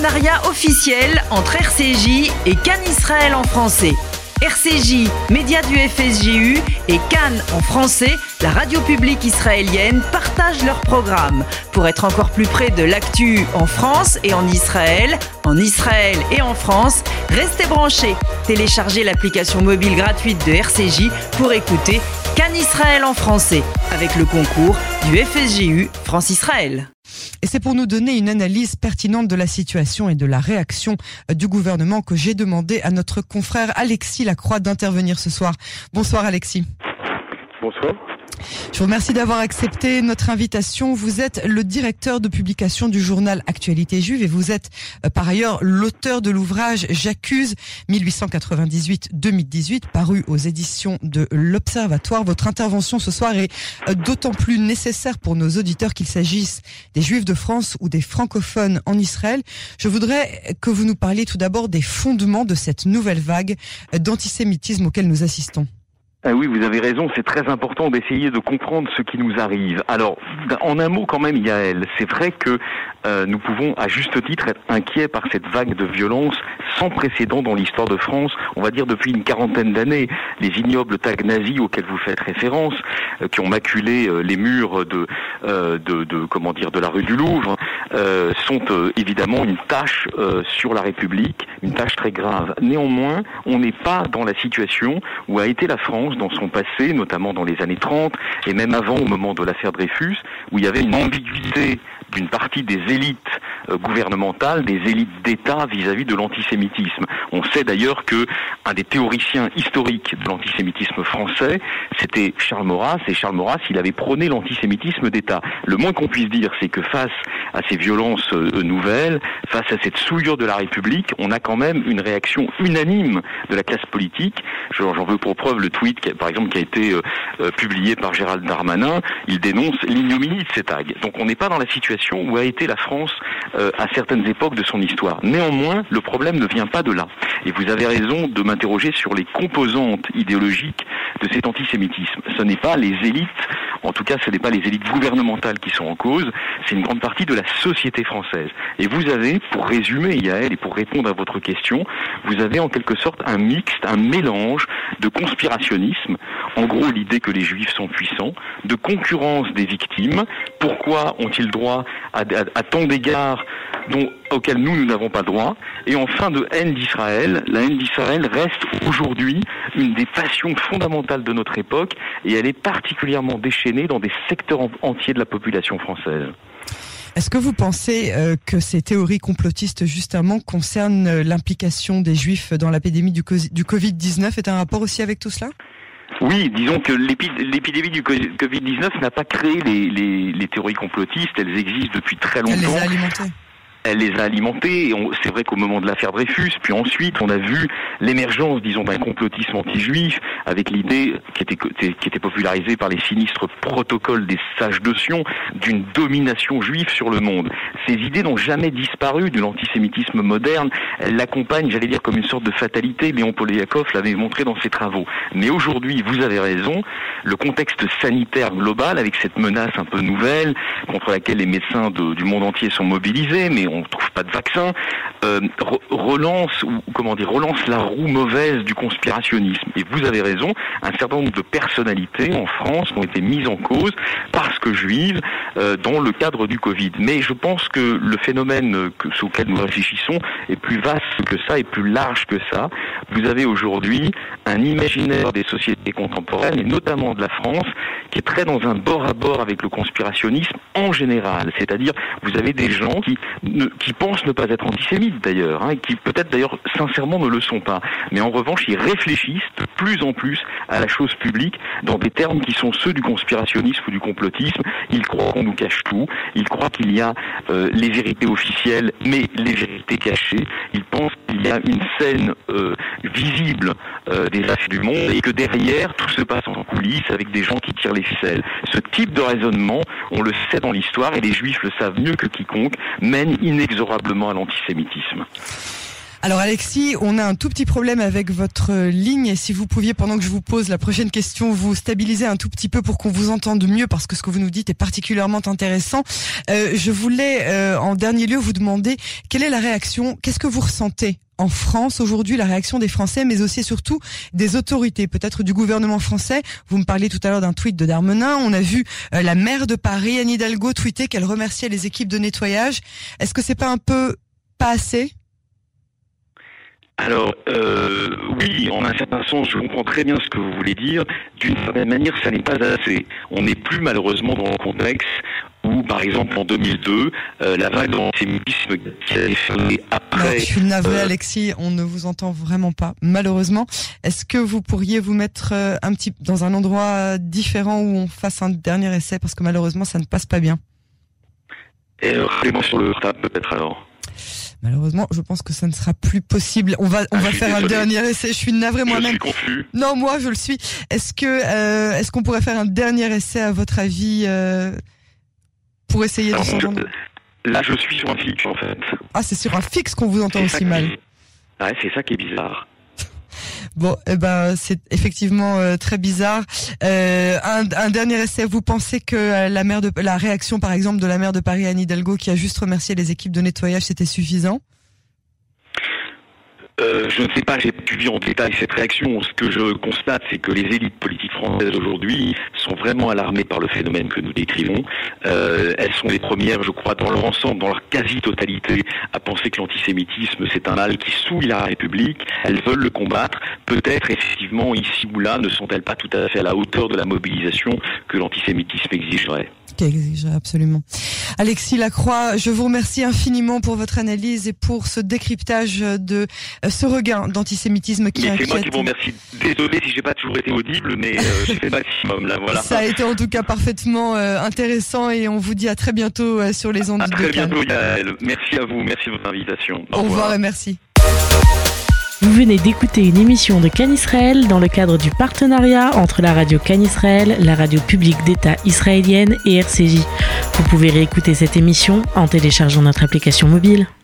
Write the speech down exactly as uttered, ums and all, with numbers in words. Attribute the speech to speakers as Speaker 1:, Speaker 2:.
Speaker 1: partenariat officiel entre R C J et Cannes Israël en français. R C J, média du F S J U, et Cannes en français, la radio publique israélienne, partagent leurs programmes. Pour être encore plus près de l'actu en France et en Israël, en Israël et en France, restez branchés. Téléchargez l'application mobile gratuite de R C J pour écouter Cannes Israël en français, avec le concours du F S J U France-Israël.
Speaker 2: Et c'est pour nous donner une analyse pertinente de la situation et de la réaction du gouvernement que j'ai demandé à notre confrère Alexis Lacroix d'intervenir ce soir. Bonsoir Alexis.
Speaker 3: Bonsoir.
Speaker 2: Je vous remercie d'avoir accepté notre invitation. Vous êtes le directeur de publication du journal Actualité Juive et vous êtes euh, par ailleurs l'auteur de l'ouvrage J'accuse dix-huit cent quatre-vingt-dix-huit deux mille dix-huit paru aux éditions de l'Observatoire. Votre intervention ce soir est euh, d'autant plus nécessaire pour nos auditeurs qu'il s'agisse des Juifs de France ou des francophones en Israël. Je voudrais que vous nous parliez tout d'abord des fondements de cette nouvelle vague d'antisémitisme auquel nous assistons.
Speaker 3: Ah oui, vous avez raison, c'est très important d'essayer de comprendre ce qui nous arrive. Alors, en un mot quand même, Yael, c'est vrai que euh, nous pouvons à juste titre être inquiets par cette vague de violence sans précédent dans l'histoire de France, on va dire depuis une quarantaine d'années. Les ignobles tags nazis auxquels vous faites référence, euh, qui ont maculé euh, les murs de, euh, de, de, comment dire, de la rue du Louvre, euh, sont euh, évidemment une tâche euh, sur la République, une tâche très grave. Néanmoins, on n'est pas dans la situation où a été la France dans son passé, notamment dans les années trente, et même avant, au moment de l'affaire Dreyfus, où il y avait une ambiguïté d'une partie des élites euh, gouvernementales, des élites d'État vis-à-vis de l'antisémitisme. On sait d'ailleurs que un des théoriciens historiques de l'antisémitisme français, c'était Charles Maurras, et Charles Maurras, il avait prôné l'antisémitisme d'État. Le moins qu'on puisse dire, c'est que face à ces violences euh, nouvelles, face à cette souillure de la République, on a quand même une réaction unanime de la classe politique. J'en veux pour preuve le tweet, qui, par exemple, qui a été euh, euh, publié par Gérald Darmanin. Il dénonce l'ignominie de ces tags. Donc on n'est pas dans la situation où a été la France euh, à certaines époques de son histoire. Néanmoins, le problème ne vient pas de là. Et vous avez raison de m'interroger sur les composantes idéologiques de cet antisémitisme. Ce n'est pas les élites, en tout cas ce n'est pas les élites gouvernementales qui sont en cause, c'est une grande partie de la société française. Et vous avez, pour résumer Yael et pour répondre à votre question, vous avez en quelque sorte un mixte, un mélange de conspirationnisme, en gros l'idée que les Juifs sont puissants, de concurrence des victimes, pourquoi ont-ils droit à, à, à tant d'égards dont, auxquels nous, nous n'avons pas droit, et enfin de haine d'Israël. La haine d'Israël reste aujourd'hui une des passions fondamentales de notre époque, et elle est particulièrement déchaînée dans des secteurs en, entiers de la population française.
Speaker 2: Est-ce que vous pensez euh, que ces théories complotistes, justement, concernent euh, l'implication des Juifs dans l'épidémie du, co- du covid dix-neuf est un rapport aussi avec tout cela ?
Speaker 3: Oui, disons que l'épi- l'épidémie du covid dix-neuf n'a pas créé les, les, les théories complotistes, elles existent depuis très longtemps.
Speaker 2: Elle les a alimentées.
Speaker 3: Elle les a alimentés, et on, c'est vrai qu'au moment de l'affaire Dreyfus, puis ensuite on a vu l'émergence, disons, d'un complotisme anti-juif, avec l'idée qui était, qui était popularisée par les sinistres protocoles des sages de Sion, d'une domination juive sur le monde. Ces idées n'ont jamais disparu de l'antisémitisme moderne, elles l'accompagnent, j'allais dire, comme une sorte de fatalité. Léon Poliakov l'avait montré dans ses travaux. Mais aujourd'hui, vous avez raison, le contexte sanitaire global, avec cette menace un peu nouvelle, contre laquelle les médecins de, du monde entier sont mobilisés, mais on ne trouve pas de vaccin, euh, re- relance ou comment dire relance la roue mauvaise du conspirationnisme. Et vous avez raison, un certain nombre de personnalités en France ont été mises en cause parce que juives euh, dans le cadre du Covid. Mais je pense que le phénomène que, sous lequel nous réfléchissons est plus vaste que ça et plus large que ça. Vous avez aujourd'hui un imaginaire des sociétés contemporaines, et notamment de la France, qui est très dans un bord à bord avec le conspirationnisme en général. C'est-à-dire, vous avez des gens qui ne, qui pensent ne pas être antisémites d'ailleurs, hein, et qui peut-être d'ailleurs sincèrement ne le sont pas. Mais en revanche, ils réfléchissent de plus en plus à la chose publique dans des termes qui sont ceux du conspirationnisme ou du complotisme. Ils croient qu'on nous cache tout. Ils croient qu'il y a euh, les vérités officielles, mais les vérités cachées. Ils pensent qu'il y a une scène euh, visible euh, des affaires du monde, et que derrière, tout se passe en coulisses avec des gens qui tirent les ficelles. Ce type de raisonnement, on le sait dans l'histoire, et les Juifs le savent mieux que quiconque, mène inexorablement à l'antisémitisme.
Speaker 2: Alors Alexis, on a un tout petit problème avec votre ligne et si vous pouviez, pendant que je vous pose la prochaine question, vous stabiliser un tout petit peu pour qu'on vous entende mieux parce que ce que vous nous dites est particulièrement intéressant. Euh, je voulais euh, en dernier lieu vous demander quelle est la réaction, qu'est-ce que vous ressentez en France aujourd'hui, la réaction des Français, mais aussi et surtout des autorités, peut-être du gouvernement français. Vous me parliez tout à l'heure d'un tweet de Darmanin. On a vu euh, la maire de Paris, Anne Hidalgo, tweeter qu'elle remerciait les équipes de nettoyage. Est-ce que c'est pas un peu pas assez ?
Speaker 3: Alors, euh, oui, en un certain sens, je comprends très bien ce que vous voulez dire. D'une certaine manière, ça n'est pas assez. On n'est plus malheureusement dans le contexte où, par exemple, en deux mille deux, euh, la vague d'antisémitisme qui a déferlé après...
Speaker 2: Non, je suis navré,
Speaker 3: euh,
Speaker 2: Alexis, on ne vous entend vraiment pas, malheureusement. Est-ce que vous pourriez vous mettre euh, un petit dans un endroit différent où on fasse un dernier essai, parce que malheureusement, ça ne passe pas bien.
Speaker 3: Et euh, rappelez-moi sur le portable, peut-être alors.
Speaker 2: Malheureusement, je pense que ça ne sera plus possible. On va, on
Speaker 3: ah,
Speaker 2: va faire
Speaker 3: désolé.
Speaker 2: un dernier essai. Je suis navré moi-même.
Speaker 3: Je suis confus.
Speaker 2: Non, moi, je le suis. Est-ce que, euh, est-ce qu'on pourrait faire un dernier essai à votre avis euh, pour essayer
Speaker 3: Alors,
Speaker 2: de s'entendre ?
Speaker 3: Là, je suis sur un fixe, en fait.
Speaker 2: Ah, c'est sur un fixe qu'on vous entend
Speaker 3: C'est
Speaker 2: aussi
Speaker 3: ça
Speaker 2: mal.
Speaker 3: qui... Ouais, c'est ça qui est bizarre.
Speaker 2: Bon, eh ben, c'est effectivement euh, très bizarre. Euh, un, un dernier essai. Vous pensez que euh, la maire de, la réaction, par exemple, de la maire de Paris, Anne Hidalgo, qui a juste remercié les équipes de nettoyage, c'était suffisant ?
Speaker 3: Euh, je ne sais pas, j'ai suivi en détail cette réaction. Ce que je constate, c'est que les élites politiques françaises aujourd'hui sont vraiment alarmées par le phénomène que nous décrivons. Euh, elles sont les premières, je crois, dans leur ensemble, dans leur quasi-totalité, à penser que l'antisémitisme, c'est un mal qui souille la République. Elles veulent le combattre. Peut-être, effectivement, ici ou là, ne sont-elles pas tout à fait à la hauteur de la mobilisation que l'antisémitisme exigerait.
Speaker 2: Qui exigerait absolument. Alexis Lacroix, je vous remercie infiniment pour votre analyse et pour ce décryptage de ce regain d'antisémitisme qui inquiète.
Speaker 3: C'est moi qui vous remercie. Désolé si j'ai pas toujours été audible, mais euh, j'ai fait le maximum là, voilà.
Speaker 2: Ça a été en tout cas parfaitement euh, intéressant et on vous dit à très bientôt euh, sur les ondes
Speaker 3: à
Speaker 2: de
Speaker 3: très
Speaker 2: Cannes.
Speaker 3: bientôt, Yael. Merci à vous, merci de votre invitation.
Speaker 2: Au, Au revoir et merci.
Speaker 4: Vous venez d'écouter une émission de Cannes Israël dans le cadre du partenariat entre la radio Cannes Israël, la radio publique d'État israélienne et R C J. Vous pouvez réécouter cette émission en téléchargeant notre application mobile.